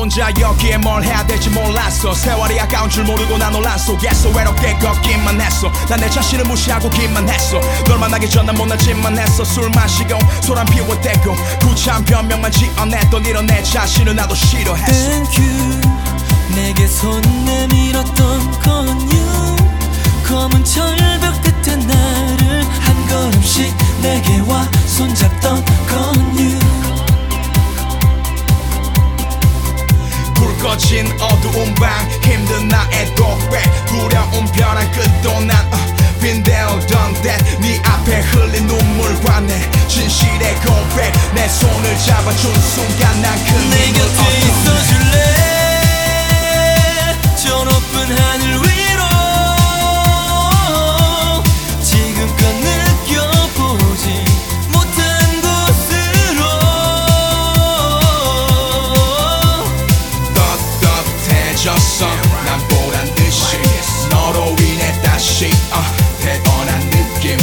혼자 여기에 뭘 해야 될지 몰랐어. 세월이 아까운 줄 모르고 난 논란 속에서 외롭게 걷기만 했어. 난 내 자신을 무시하고 기만 했어. 널 만나기 전 난 못난 짓만 했어. 술 마시고 소란 피워대고 구차한 변명만 지어냈던 이런 내 자신을 나도 싫어했어. Thank you. 내게 손 내밀었던 건유 검은 철벽 끝에 나를 한 걸음씩 내게 와 손잡던 건유 불 꺼진 어두운 방 힘든 나의 고백 두려운 벼랑 끝도 난 빈대어던 that 네 앞에 흘린 눈물과 내 진실의 고백 내 손을 잡아준 순간 난 그 내 곁에 있어줄래 저 높은 하늘 위로 지금껏 느껴보지 못한 곳으로 떳떳해졌어 난 보란듯이 너로 인해 다시 태어난 느낌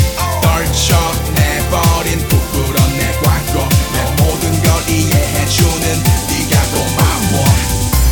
떨쳐내버린 부끄러운 내 과거 내 모든 걸 이해해주는 네가 고마워.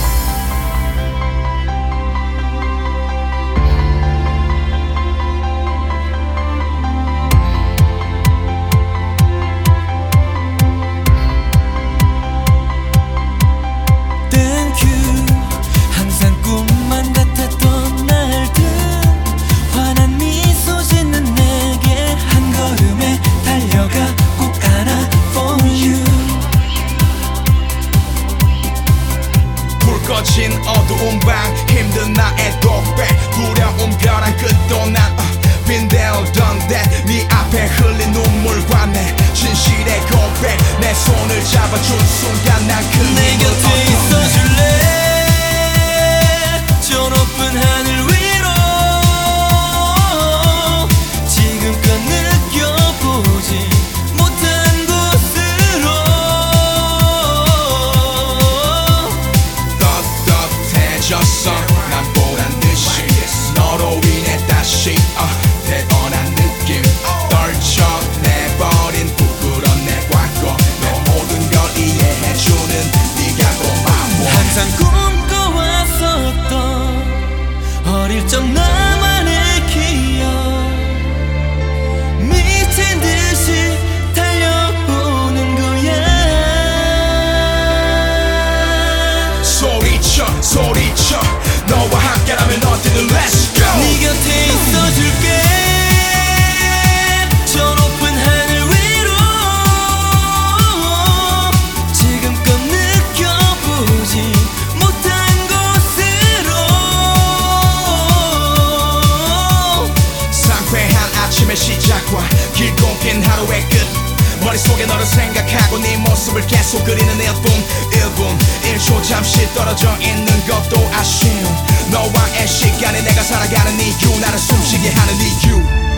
꺼진 어두운 방 힘든 나의 고백 두려운 벼랑 끝도 난 빈대어던 that 네 앞에 흘린 눈물과 내 진실의 고백 내 손을 잡아준 순간 난 그 내 곁에 있어줄래 저 높은 하늘 위로 지금껏 느껴보지 못한 곳으로 떳떳해졌어 난 보란듯이 너로 인해 다시 태어난 느낌 떨쳐내버린 부끄러운 내 과거 내 모든 걸 이해해주는 네가 고마워. 항상 꿈꿔왔었던 어릴 적 나만의 기억 미친 듯이 달려오는 거야 소리쳐 너와 함께라면 어디든 Let's go. 네 곁에 있어줄게 저 높은 하늘 위로 지금껏 느껴보지 못한 곳으로 상쾌한 아침의 시작과 길고 긴 하루의 끝 머릿속에 너를 생각하고 네 모습을 계속 그리는 1분 1초 잠시 떨어져 있는 것도 아쉬움 너와의 시간에 내가 살아가는 이유 나를 숨쉬게 하는 이유